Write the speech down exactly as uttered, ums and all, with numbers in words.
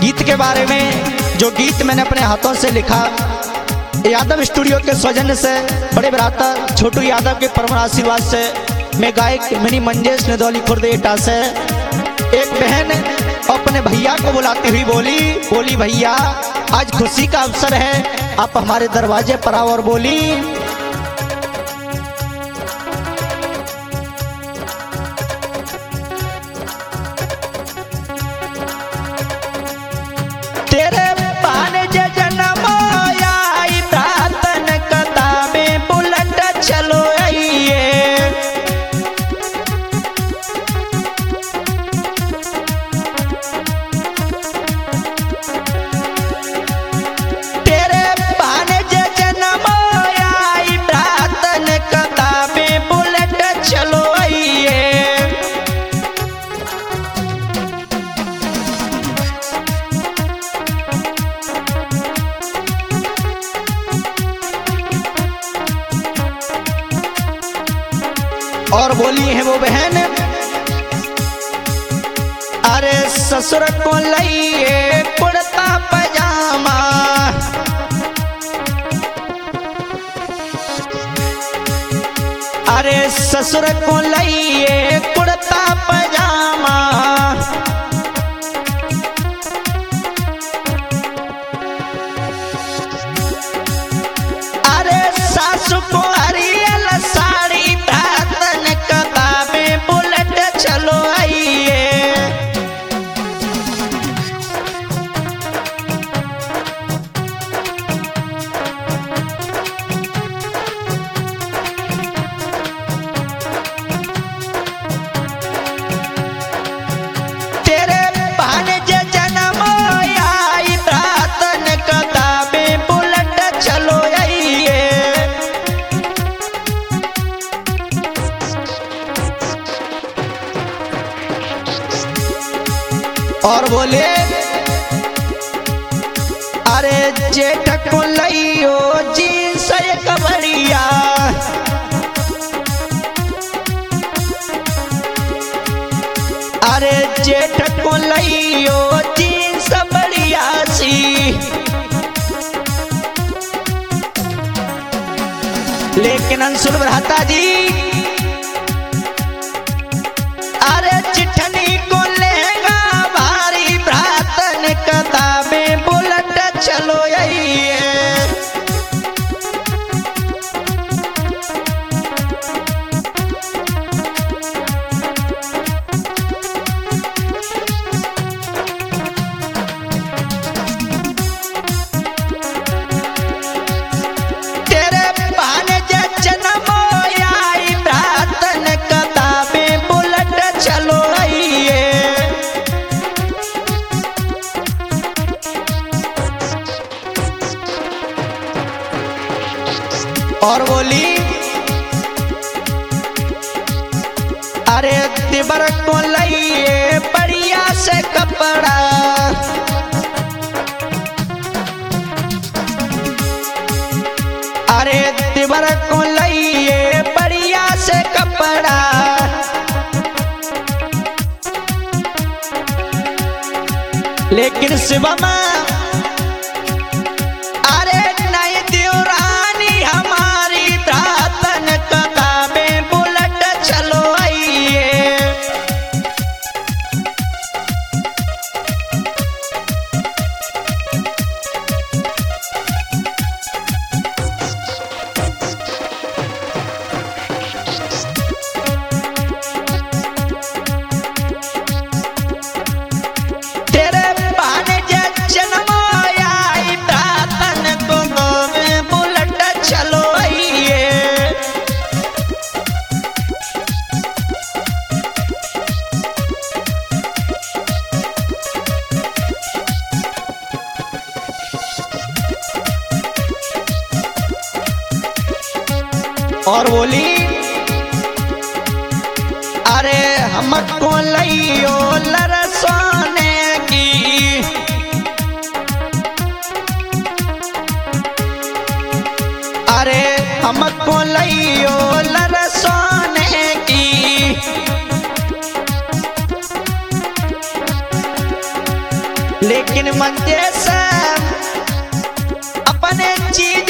गीत के बारे में, जो गीत मैंने अपने हाथों से लिखा यादव स्टूडियो के सौजन्य से, बड़े भ्राता छोटू यादव के परम आशीर्वाद से, मैं गायक मिनी मंजेश नदौली खुर्द एटा से। एक बहन अपने भैया को बुलाती हुई बोली बोली भैया आज खुशी का अवसर है, आप हमारे दरवाजे पर आओ। और बोली तेरे पाने जे जन्म आई प्रातन कताबे बुलट चलो आइए, तेरे पाने जे जन्म आई प्रातन कताबे बुलट चलो आइए। और बोली है वो बहन अरे ससुर को लइए कुर्ता पजामा, अरे ससुर को लइए कुर्ता पजामा, अरे सासु को हरियल साड़ी प्रातन कताबे बुलट चलो आइए। तेरे भानजे जन्म आई प्रातन कताबे बुलट चलो आइए। और बोले अरे जेठ को लइयो जींस एक बढ़िया, अरे जेठ को लइयो जींस बढ़िया सी, लेकिन अंशुल भ्राता जी अरे चिठनी को लेगा भारी प्रातन कताबे बुलट चलो आइए। तेरे भानजे जन्म आई प्रातन कताबे बुलट चलो आइए। और बोली अरे तिबर को लइए बढ़िया से कपड़ा, अरे तिबर को लइए बढ़िया से कपड़ा, लेकिन शिवम अरे नहीं देवरानी हमारी प्रातन कताबे बुलट चलो आइए। तेरे भानजे जन्म आई प्रातन कताबे बुलट चलो आइए। और बोली अरे हमको लइयो लरसोने की, अरे हमको लइयो लरसोने की, लेकिन लेकिन मंजेश अपने चीज